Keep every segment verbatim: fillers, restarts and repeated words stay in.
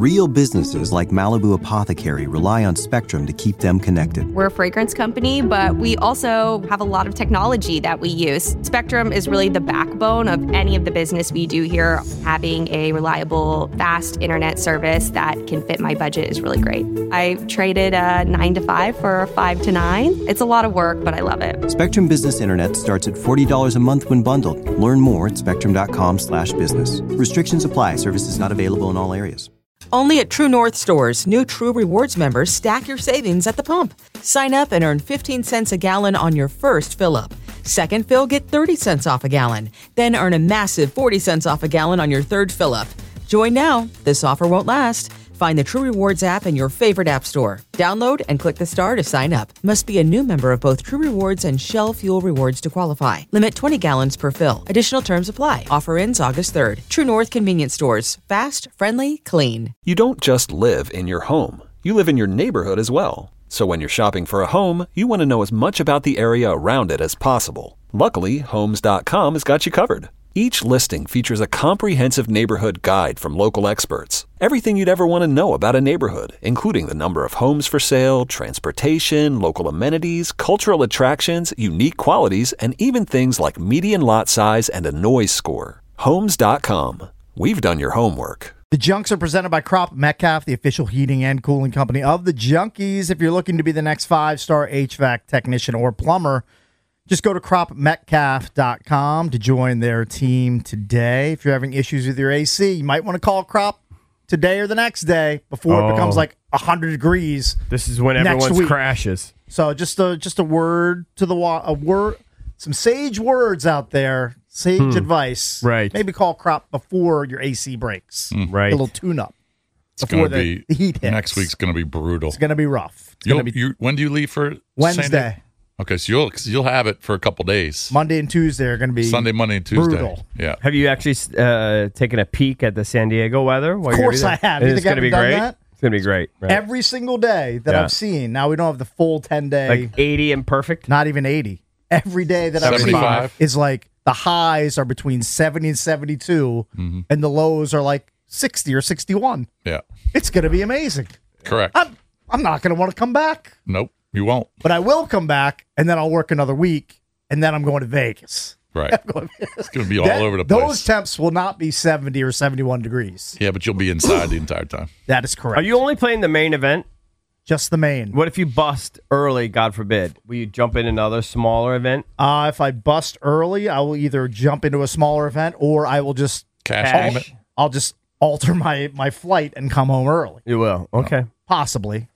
Real businesses like Malibu Apothecary rely on Spectrum to keep them connected. We're a fragrance company, but we also have a lot of technology that we use. Spectrum is really the backbone of any of the business we do here. Having a reliable, fast internet service that can fit my budget is really great. I traded a nine to five for a five to nine. It's a lot of work, but I love it. Spectrum Business Internet starts at forty dollars a month when bundled. Learn more at spectrum.com slash business. Restrictions apply. Services not available in all areas. Only at True North stores, new True Rewards members stack your savings at the pump. Sign up and earn fifteen cents a gallon on your first fill-up. Second fill, get thirty cents off a gallon. Then earn a massive forty cents off a gallon on your third fill-up. Join now. This offer won't last. Find the True Rewards app in your favorite app store. Download and click the star to sign up. Must be a new member of both True Rewards and Shell Fuel Rewards to qualify. Limit twenty gallons per fill. Additional terms apply. Offer ends August third. True North Convenience Stores. Fast, friendly, clean. You don't just live in your home. You live in your neighborhood as well. So when you're shopping for a home, you want to know as much about the area around it as possible. Luckily, Homes dot com has got you covered. Each listing features a comprehensive neighborhood guide from local experts. Everything you'd ever want to know about a neighborhood, including the number of homes for sale, transportation, local amenities, cultural attractions, unique qualities, and even things like median lot size and a noise score. Homes dot com. We've done your homework. The Junks are presented by Crop Metcalf, the official heating and cooling company of the Junkies. If you're looking to be the next five-star H V A C technician or plumber, just go to crop metcalf dot com to join their team today. If you're having issues with your A C, you might want to call Crop today or the next day before oh. it becomes like one hundred degrees. This is when everyone's crashes. So just a, just a word to the wa- a word, some sage words out there, sage hmm. advice. Right. Maybe call Crop before your A C breaks. Mm. Right. A little tune-up. It's going to the, be, the heat hits. Next week's going to be brutal. It's going to be rough. It's You'll, gonna be you, when do you leave for Wednesday? Okay, so you'll you'll have it for a couple days. Monday and Tuesday are going to be Sunday, Monday, and Tuesday. Brutal. Yeah. Have you actually uh, taken a peek at the San Diego weather? While of course you're I have. You it's think I going to be haven't great. done that? It's going to be great. Right? Every single day that Yeah. I've seen. Now we don't have the full ten day. Like eighty and perfect? Not even eighty. Every day that I've seventy-five? seen is like the highs are between seventy and seventy-two, Mm-hmm. and the lows are like sixty or sixty-one. Yeah. It's going to be amazing. Correct. I'm, I'm not going to want to come back. Nope, you won't. But I will come back, and then I'll work another week, and then I'm going to Vegas. Right. It's going to be all That- over the place. Those temps will not be seventy or seventy-one degrees. Yeah, but you'll be inside the entire time. That is correct. Are you only playing the main event? Just the main. What if you bust early, God forbid? Will you jump in another smaller event? Uh, if I bust early, I will either jump into a smaller event or I will just Cash Cash. payment. I'll just alter my, my flight and come home early. You will. Okay. Possibly.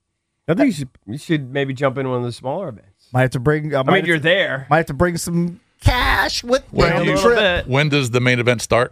I think you should, you should maybe jump in one of the smaller events. Might have to bring. Uh, I might mean, have you're to, there. Might have to bring some cash with me When, on do the you- trip. when does the main event start?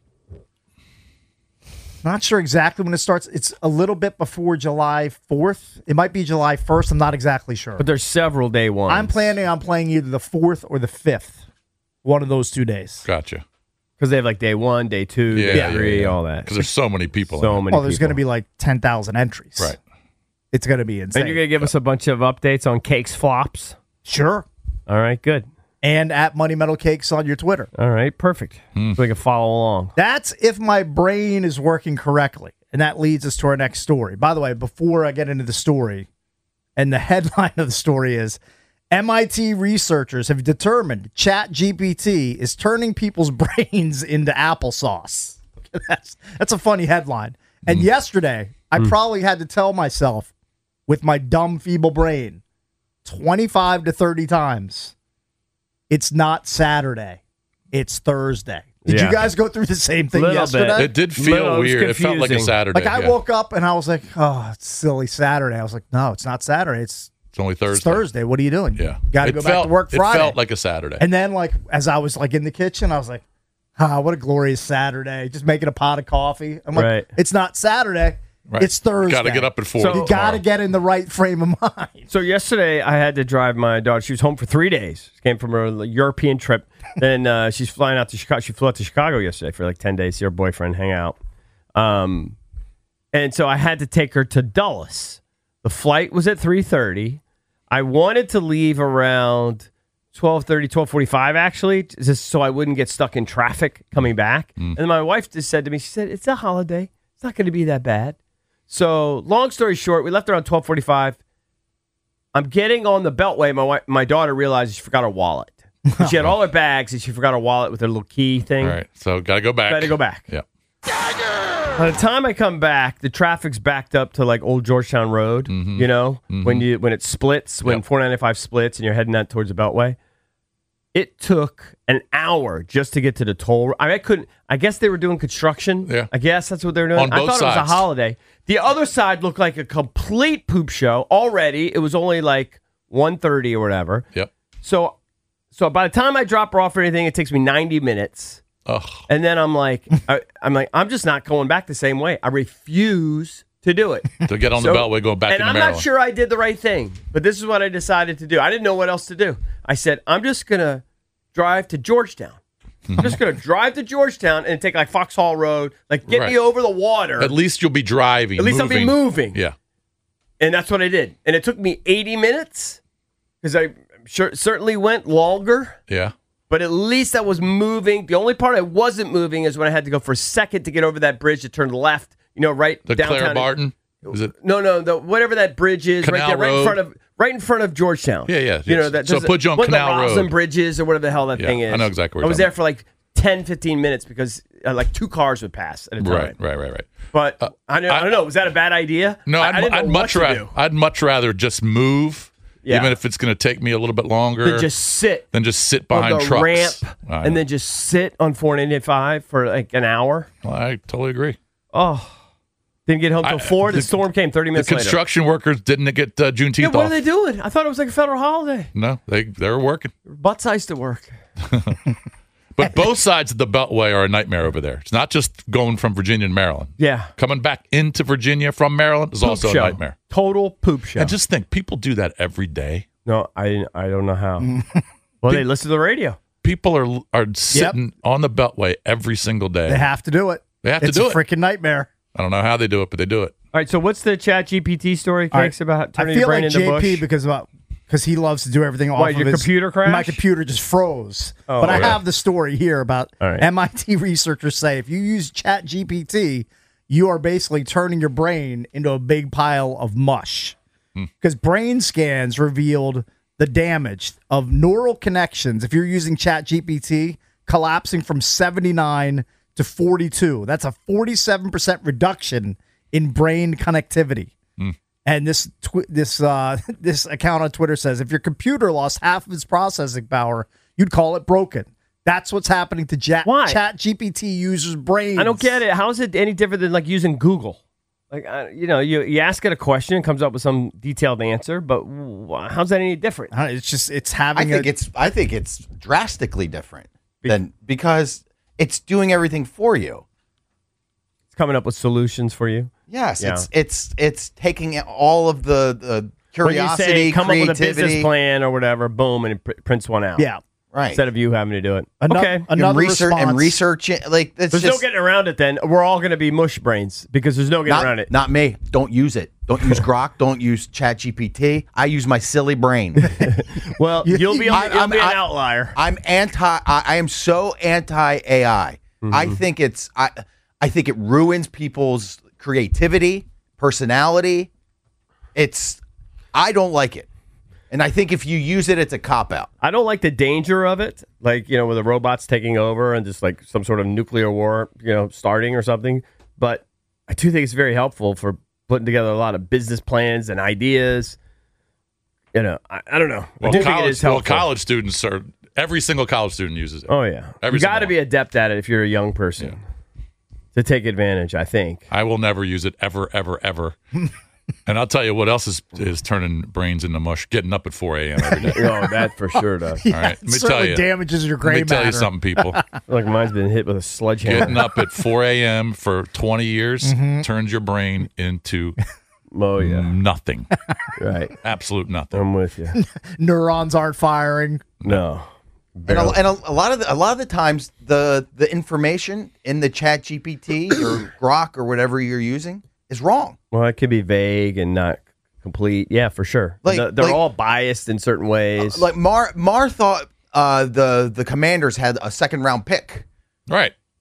Not sure exactly when it starts. It's a little bit before July fourth. It might be July first. I'm not exactly sure. But there's several day ones. I'm planning on playing either the fourth or the fifth. One of those two days. Gotcha. Because they have like day one, day two, Yeah, day yeah, three, yeah. all that. Because there's so many people. So in it. many Well, there's going to people. be like ten thousand entries. Right. It's going to be insane. And you're going to give us a bunch of updates on cakes flops? Sure. All right, good. And at Money Metal Cakes on your Twitter. All right, perfect. Hmm. So we can follow along. That's if my brain is working correctly. And that leads us to our next story. By the way, before I get into the story, and the headline of the story is, M I T researchers have determined ChatGPT is turning people's brains into applesauce. That's, that's a funny headline. And yesterday, I probably had to tell myself, with my dumb, feeble brain, twenty-five to thirty times, it's not Saturday, it's Thursday. Did Yeah. you guys go through the same thing Little yesterday? bit. It did feel Little, it was weird. It felt like a confusing. Saturday. Like I yeah. woke up and I was like, "Oh, it's silly Saturday." I was like, "No, it's not Saturday. It's, It's only Thursday. it's Thursday. What are you doing? Yeah. got to It go felt- back to work Friday." It felt like a Saturday. and then, like as I was like in the kitchen, I was like, "Ah, what a glorious Saturday! Just making a pot of coffee." I'm like, Right. "It's not Saturday. Right. It's Thursday. Got to get up at four. So- You got tomorrow. to get in the right frame of mind." So yesterday, I had to drive my daughter. She was home for three days. She came from a European trip. Then uh, she's flying out to Chicago. She flew out to Chicago yesterday for like ten days to see her boyfriend, hang out. Um, and so I had to take her to Dulles. The flight was at three thirty. I wanted to leave around twelve thirty, twelve forty-five, actually, just so I wouldn't get stuck in traffic coming back. And then my wife just said to me, she said, "It's a holiday. It's not going to be that bad. So, long story short, we left around twelve forty-five. I'm getting on the Beltway. My wife, my daughter realized she forgot her wallet. She had all her bags, and she forgot her wallet with her little key thing. All right, so got to go back. Got to go back. Yeah. By the time I come back, the traffic's backed up to like Old Georgetown Road. Mm-hmm. You know, Mm-hmm. when you when it splits, when Yep. four ninety-five splits, and you're heading out towards the Beltway. It took an hour just to get to the toll. I, mean, I couldn't. I guess they were doing construction. Yeah. I guess that's what they were doing. On I both thought it was sides. a holiday. The other side looked like a complete poop show already. It was only like one thirty or whatever. Yep. So, so by the time I drop her off or anything, it takes me ninety minutes. Ugh. And then I'm like, I, I'm like, I'm just not going back the same way. I refuse to do it. To get on So- the Beltway going back and into I'm Maryland. not sure I did the right thing, but this is what I decided to do. I didn't know what else to do. I said, I'm just going to drive to Georgetown. I'm just going to drive to Georgetown and take like Foxhall Road, like get me Right. over the water. At least you'll be driving. At least I'll be moving. Yeah. And that's what I did. And it took me eighty minutes because I sure, certainly went longer, Yeah. but at least I was moving. The only part I wasn't moving is when I had to go for a second to get over that bridge to turn left, you know, right The downtown. Claire Barton. Is it? No, no, the whatever that bridge is, right Canal there, right in Road. front of, right in front of Georgetown. Yeah, yeah, You know yes. that. So there's put you on one of Canal the Roslyn Road. bridges or whatever the hell that Yeah, thing is. I know exactly what I you're was talking there for like ten, fifteen minutes because uh, like two cars would pass at a time. Right, right, right, right. But Uh, I, don't, I, I- don't know. Was that a bad idea? No, I, I'd, I didn't know I'd what much to rather. do. I'd much rather just move, Yeah. even if it's going to take me a little bit longer. Than just sit than just sit on behind the trucks. ramp I and know. then just sit on four ninety-five for like an hour. Well, I totally agree. Oh, didn't get home till I- four. The, the- storm came thirty The minutes later. construction workers didn't get uh, Juneteenth Yeah, what off. are they doing? I thought it was like a federal holiday. No, they they were working. Butt size to work. But both sides of the Beltway are a nightmare over there. It's not just going from Virginia to Maryland. Yeah. Coming back into Virginia from Maryland is Poop also show. a nightmare. Total poop show. And just think, people do that every day. no, I I don't know how. Well, they listen to the radio. People are are sitting on the Beltway every single day. They have to do it. They have to it's do a it. freaking nightmare. I don't know how they do it, but they do it. All right, so what's the Chat G P T story, All right. Cakes, about I turning feel your brain like into J P bush? because about because he loves to do everything off Why, of your his computer crashed? My computer just froze. Oh, but I okay. have the story here about All right. M I T researchers say if you use Chat G P T, you are basically turning your brain into a big pile of mush. Because brain scans revealed the damage of neural connections. If you're using Chat G P T, collapsing from seventy-nine to forty-two. That's a forty-seven percent reduction in brain connectivity. And this tw- this uh, this account on Twitter says if your computer lost half of its processing power, you'd call it broken. That's what's happening to ja- Why? Chat G P T users' brains. I don't get it. How is it any different than like using Google? Like, I, you know, you, you ask it a question, it comes up with some detailed answer, but wh- how's that any different? Uh, It's just it's I having. think a, it's I think it's drastically different than because it's doing everything for you. It's coming up with solutions for you. Yes, Yeah. it's it's it's taking all of the, the When you curiosity, say come up with a creativity. business plan or whatever, boom, and it pr- prints one out. yeah. right? Instead of you having to do it. Ano- okay. and Another research response. and research it, like it's There's no just getting around it then. We're all going to be mush brains because there's no getting around not, it. not me. Don't use it. Don't use Grok. Don't use Chat G P T. I use my silly brain. Well, you'll be, I- you'll I'm- be an I- outlier. I'm anti. I, I am so anti A I. Mm-hmm. I think it's. I. I think it ruins people's creativity, personality. It's. I don't like it, and I think if you use it, it's a cop out. I don't like the danger of it, like, you know, with the robots taking over and just like some sort of nuclear war, you know, starting or something. But I do think it's very helpful for putting together a lot of business plans and ideas. You know, I, I don't know. I Well, do think it college, is well, helpful. college students are every single college student uses it. Oh, yeah. Every You got to single be adept at it if you're a young person to take advantage, I think. I will never use it ever, ever, ever. And I'll tell you what else is is turning brains into mush. Getting up at four a.m. every day. Oh, that for sure does. All right, let It me tell certainly you. damages your Let gray me tell matter. you something, people. Like mine's been hit with a sledgehammer. Getting up at four a.m. for twenty years Mm-hmm. turns your brain into Oh, yeah. nothing. Right. Absolute nothing. I'm with you. Neurons aren't firing. No. And, a, and a, a lot of the, a lot of the times, the the information in the Chat G P T or Grok or whatever you're using is wrong. Well, it could be vague and not complete. Yeah, for sure. Like- They're- They're like- all biased in certain ways. Like Mar Mar thought uh, the the Commanders had a second round pick. Right.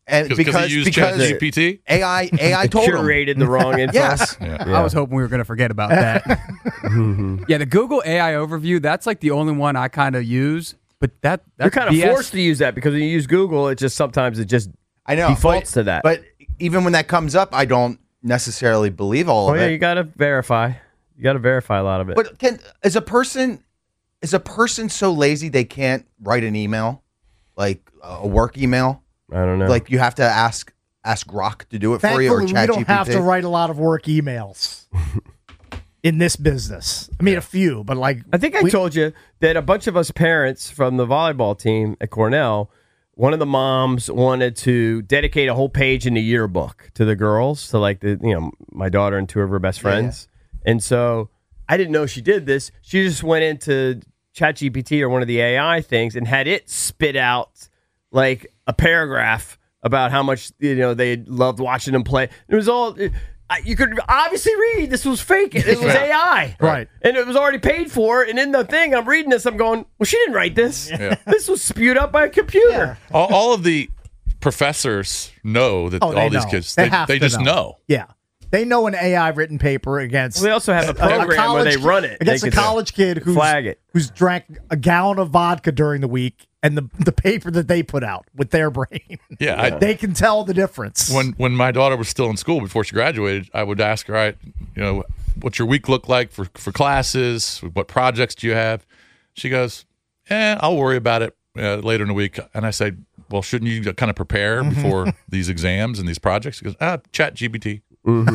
And Because because he used because ChatGPT? A I A I told him. Curated the wrong info. Yes. Yeah. I was hoping we were going to forget about that. Yeah, the Google A I overview, that's like the only one I kind of use. But that You're that's kind of B S. forced to use that because when you use Google, it just sometimes it just I know. defaults but, to that. But even when that comes up, I don't necessarily believe all oh of yeah, it. you got to verify. You got to verify a lot of it. But can is a person is a person so lazy they can't write an email, like a work email? I don't know. Like you have to ask ask Grok to do it for you, or Thankfully, we ChatGPT. don't have to write a lot of work emails in this business. I mean, a few, but like I think I we- told you that a bunch of us parents from the volleyball team at Cornell, one of the moms wanted to dedicate a whole page in the yearbook to the girls, to like the you know my daughter and two of her best friends, and so I didn't know she did this. She just went into ChatGPT or one of the A I things and had it spit out like a paragraph about how much you know they loved watching them play. It was all. I- You could obviously read this was fake. It was A I. Right. And it was already paid for. And in the thing, I'm reading this, I'm going, well, she didn't write this. Yeah. This was spewed up by a computer. All, all of the professors know that Oh, they all these know. kids, They they, have they to just know. know. Yeah. They know an A I written paper against. Well, they also have a program where college they kid- run it. against They a can college kid who's flag it. who's drank a gallon of vodka during the week, and the the paper that they put out with their brain. Yeah, I, They can tell the difference. when when my daughter was still in school before she graduated, I would ask her, "All right, you know, what's your week look like for for classes? What projects do you have?" She goes, "Eh, I'll worry about it uh, later in the week." And I say, "Well, shouldn't you kind of prepare before these exams and these projects?" She goes, "Ah, Chat G P T,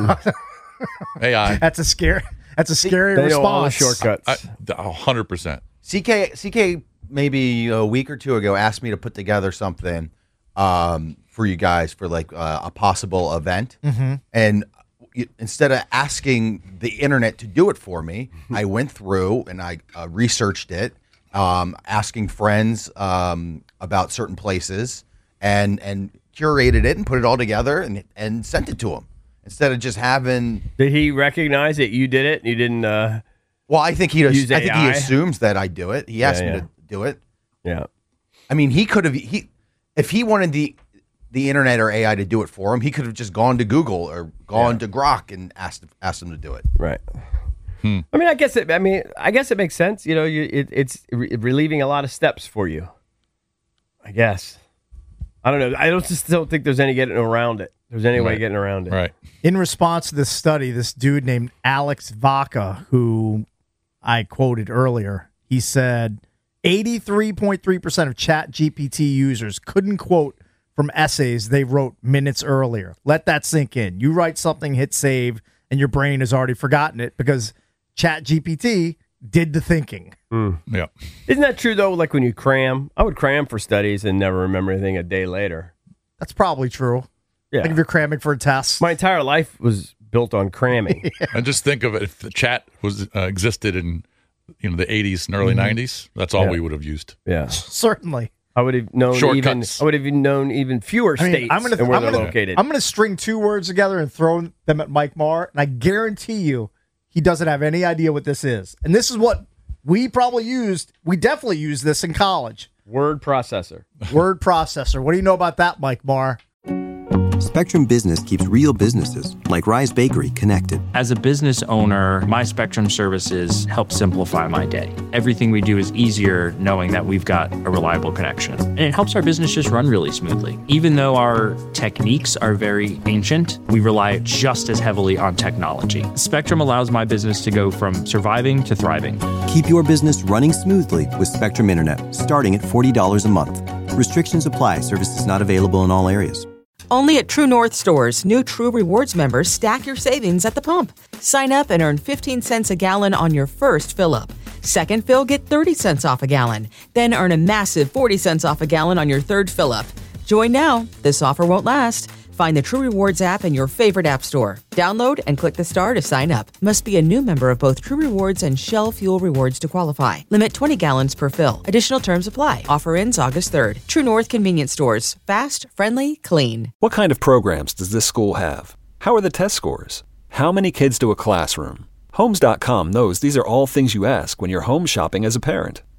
A I." that's a scary. That's a scary They know response. all the shortcuts. A hundred percent. C K C K maybe a week or two ago asked me to put together something um, for you guys for like uh, a possible event, Mm-hmm. and y- instead of asking the internet to do it for me, I went through and I uh, researched it, um, asking friends um, about certain places, and and curated it and put it all together and and sent it to him instead of just having. Did he recognize that you did it? You didn't. Uh, Well, I think he. Use I think he A I? assumes that I do it. He asked Yeah, me yeah. to do it. yeah. I mean, he could have he if he wanted the the internet or A I to do it for him, he could have just gone to Google or gone to Grok and asked asked him to do it. Right. I mean, I guess it. I mean, I guess it makes sense. You know, you it, it's re- relieving a lot of steps for you. I guess. I don't know. I don't just don't think there's any getting around it. There's any way Right. getting around it. Right. In response to this study, this dude named Alex Vaca, who I quoted earlier, he said eighty-three point three percent of Chat G P T users couldn't quote from essays they wrote minutes earlier. Let that sink in. You write something, hit save, and your brain has already forgotten it because Chat G P T did the thinking. Yeah. Isn't that true though? Like when you cram, I would cram for studies and never remember anything a day later. That's probably true. Yeah. Like if you're cramming for a test. My entire life was built on cramming. And just think of it if the chat was uh, existed in you know the eighties and early nineties. That's all Yeah. we would have used. Yeah. Certainly. I would have known even. Shortcuts. I would have even known even fewer I mean, states I'm gonna, and where I'm they're gonna, located. I'm gonna string two words together and throw them at Mike Marr, and I guarantee you he doesn't have any idea what this is. And this is what we probably used. We definitely used this in college. Word processor. Word processor. What do you know about that, Mike Marr? Spectrum Business keeps real businesses, like Rise Bakery, connected. As a business owner, my Spectrum services help simplify my day. Everything we do is easier knowing that we've got a reliable connection. And it helps our business just run really smoothly. Even though our techniques are very ancient, we rely just as heavily on technology. Spectrum allows my business to go from surviving to thriving. Keep your business running smoothly with Spectrum Internet, starting at forty dollars a month. Restrictions apply. Services not available in all areas. Only at True North stores, new True Rewards members stack your savings at the pump. Sign up and earn fifteen cents a gallon on your first fill-up. Second fill, get thirty cents off a gallon. Then earn a massive forty cents off a gallon on your third fill-up. Join now. This offer won't last. Find the True Rewards app in your favorite app store. Download and click the star to sign up. Must be a new member of both True Rewards and Shell Fuel Rewards to qualify. Limit twenty gallons per fill. Additional terms apply. Offer ends August third. True North Convenience Stores. Fast, friendly, clean. What kind of programs does this school have? How are the test scores? How many kids to a classroom? Homes dot com knows these are all things you ask when you're home shopping as a parent.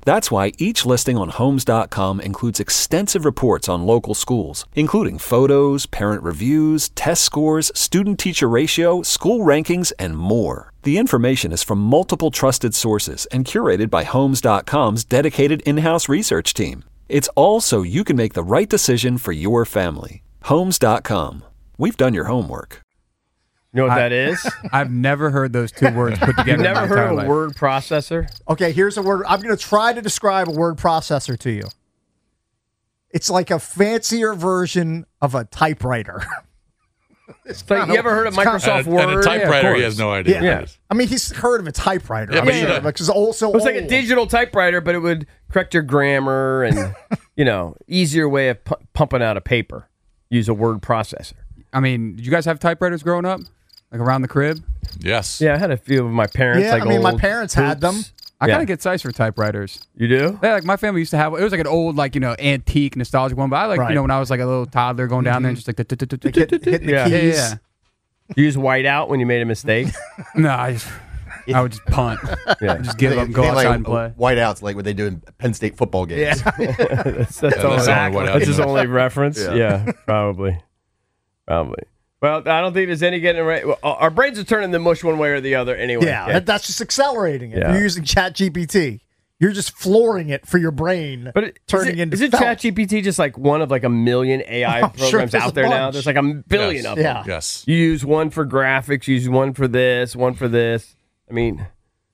That's why each listing on Homes dot com includes extensive reports on local schools, including photos, parent reviews, test scores, student-teacher ratio, school rankings, and more. The information is from multiple trusted sources and curated by Homes dot com's dedicated in-house research team. It's all so you can make the right decision for your family. Homes dot com. We've done your homework. You know what I- that is? I've never heard those two words put together. You've in never my heard entire of a life. word processor? Okay, here's a word. I'm going to try to describe a word processor to you. It's like a fancier version of a typewriter. It's like, you ever heard of Microsoft And a, Word? and a typewriter, Yeah, of he has course. no idea. Yeah. what it is. I mean, he's heard of a typewriter. Yeah, I'm but sure, yeah. because it's also It was like a old. digital typewriter, but it would correct your grammar and, you know, easier way of pu- pumping out a paper. Use a word processor. I mean, did you guys have typewriters growing up? Like around the crib? Yes. Yeah, I had a few of my parents. Yeah, like I mean, my old parents had them. Hoops. I Yeah. gotta get size for typewriters. You do? Yeah, like my family used to have. It was like an old, like you know, antique, nostalgic one. But I like, Right. you know, when I was like a little toddler going down there and just like, Like hit, hitting the Yeah. yeah, keys. yeah. You use whiteout when you made a mistake? No, I just, I would just punt. Yeah. Just give They- up and go they outside like and play. Whiteouts, like what they do in Penn State football games. that's that's, Yeah, all, that's the only whiteout that's his you know. only reference. Yeah. Yeah. probably. Probably. Well, I don't think there's any getting it right. Well, our brains are turning the mush one way or the other anyway. Yeah, that- that's just accelerating it. Yeah. You're using Chat G P T. You're just flooring it for your brain, But it, turning is it, into is it felt. ChatGPT just like one of like a million A I I'm sure programs there's a out there now? bunch. There's like a billion Yes. of them. Yeah. Yes. You use one for graphics, you use one for this, one for this. I mean,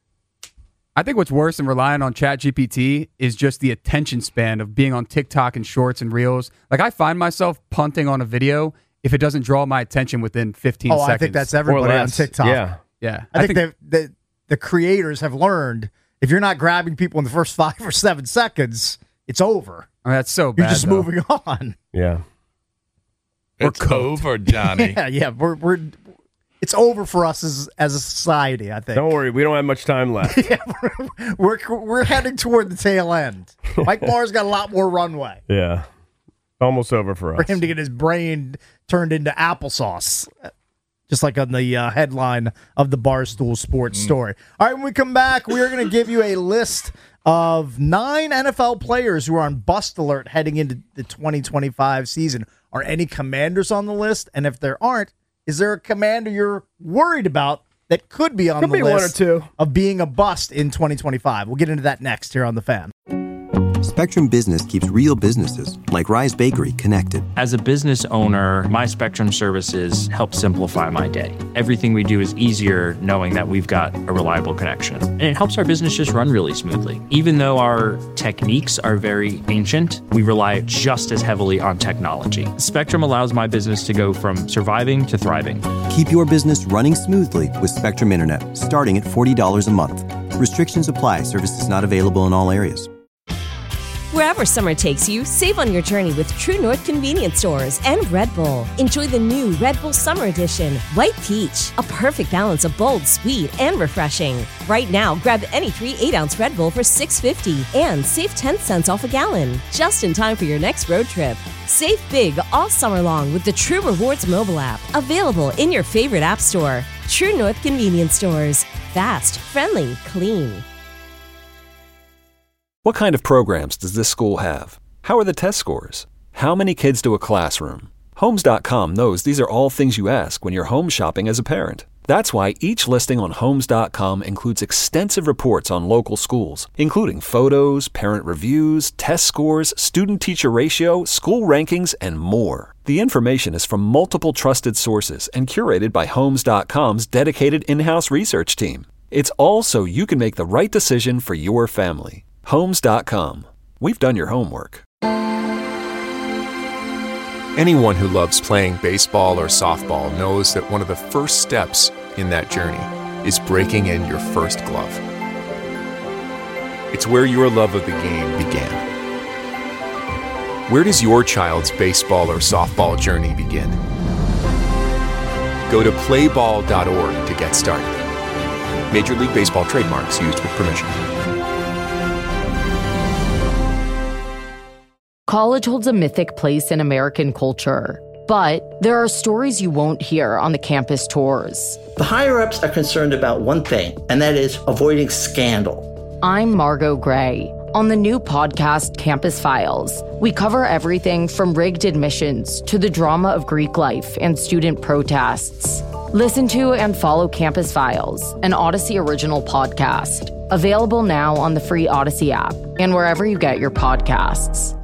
I think what's worse than relying on ChatGPT is just the attention span of being on TikTok and shorts and reels. Like I find myself punting on a video if it doesn't draw my attention within fifteen Oh, seconds. I think that's or everybody on less. TikTok. Yeah. yeah. I, think, that the the creators have learned if you're not grabbing people in the first five or seven seconds, it's over. I mean, that's so bad. You're just though. moving on. Yeah. It's over, Johnny. Yeah, yeah. We're we're it's over for us as as a society. I think. Don't worry, we don't have much time left. Yeah, we're, we're we're heading toward the tail end. Mike Barr's got a lot more runway Yeah. Almost over for for us. him to get his brain turned into applesauce. Just like on the uh, headline of the Barstool Sports story. All right, when we come back, we are going to give you a list of nine N F L players who are on bust alert heading into the twenty twenty-five season. Are any Commanders on the list? And if there aren't, is there a Commander you're worried about that could be on Could the be one or list two. of being a bust in twenty twenty-five? We'll get into that next here on The Fan. Spectrum Business keeps real businesses, like Rise Bakery, connected. As a business owner, my Spectrum services help simplify my day. Everything we do is easier knowing that we've got a reliable connection. And it helps our business just run really smoothly. Even though our techniques are very ancient, we rely just as heavily on technology. Spectrum allows my business to go from surviving to thriving. Keep your business running smoothly with Spectrum Internet, starting at forty dollars a month. Restrictions apply. Services not available in all areas. Wherever summer takes you, save on your journey with True North Convenience Stores and Red Bull. Enjoy the new Red Bull Summer Edition, White Peach, a perfect balance of bold, sweet, and refreshing. Right now, grab any three eight-ounce Red Bull for six fifty and save ten cents off a gallon, just in time for your next road trip. Save big all summer long with the True Rewards mobile app, available in your favorite app store. True North Convenience Stores. Fast, friendly, clean. What kind of programs does this school have? How are the test scores? How many kids do a classroom? Homes dot com knows these are all things you ask when you're home shopping as a parent. That's why each listing on Homes dot com includes extensive reports on local schools, including photos, parent reviews, test scores, student-teacher ratio, school rankings, and more. The information is from multiple trusted sources and curated by Homes dot com's dedicated in-house research team. It's all so you can make the right decision for your family. Homes dot com. We've done your homework. Anyone who loves playing baseball or softball knows that one of the first steps in that journey is breaking in your first glove. It's where your love of the game began. Where does your child's baseball or softball journey begin? Go to play ball dot org to get started. Major League Baseball trademarks used with permission. College holds a mythic place in American culture, but there are stories you won't hear on the campus tours. The higher-ups are concerned about one thing, and that is avoiding scandal. I'm Margot Gray. On the new podcast, Campus Files, we cover everything from rigged admissions to the drama of Greek life and student protests. Listen to and follow Campus Files, an Odyssey original podcast. Available now on the free Odyssey app and wherever you get your podcasts.